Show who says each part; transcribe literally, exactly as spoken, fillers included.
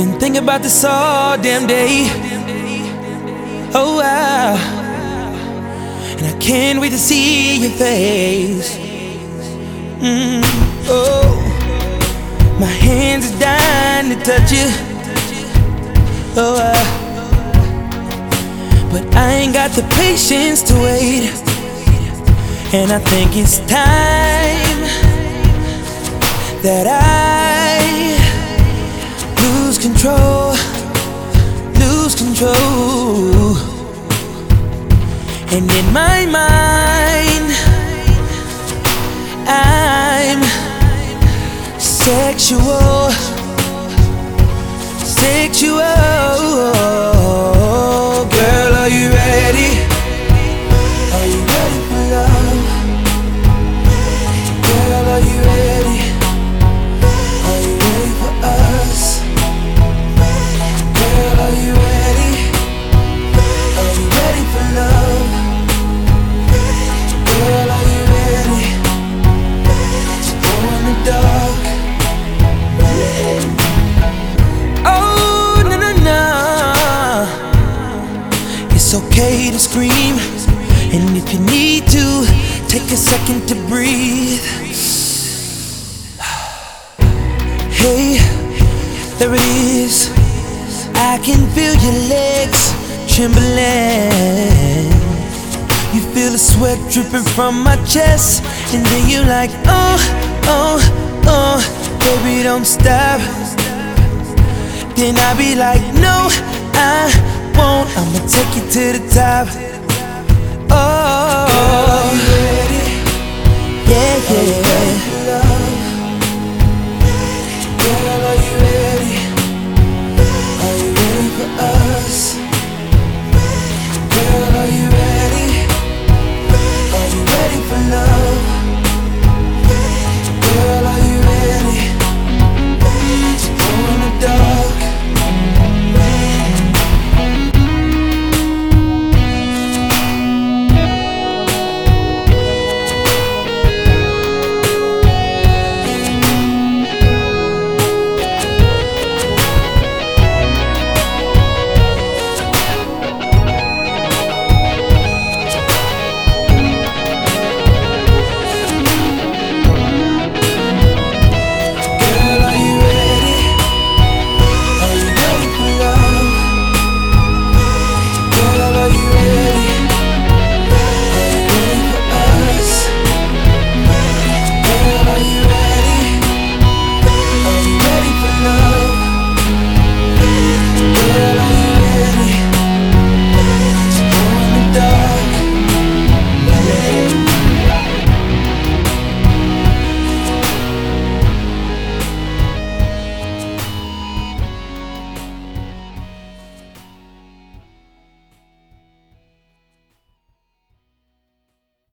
Speaker 1: been thinking about this all damn day. Oh wow, and I can't wait to see your face. Mm, oh, my hands are dying to touch you. Oh, uh, but I ain't got the patience to wait. And I think it's time that I lose control, lose control. And in my mind, I'm sexual, sexual. Girl, are you ready? Are you ready for love? Girl, are you ready? Are you ready for us? Girl, are you ready? Are you ready for love? Girl, are you ready to go in the dark? Oh, no, no, no. It's okay to scream, and if you need to, take a second to breathe. Hey, there it is. I can feel your legs trembling. You feel the sweat dripping from my chest, and then you're like, oh, oh, oh, baby, don't stop. Then I be like, no, I won't. I'ma take you to the top. Oh, girl, are you ready? Yeah, yeah.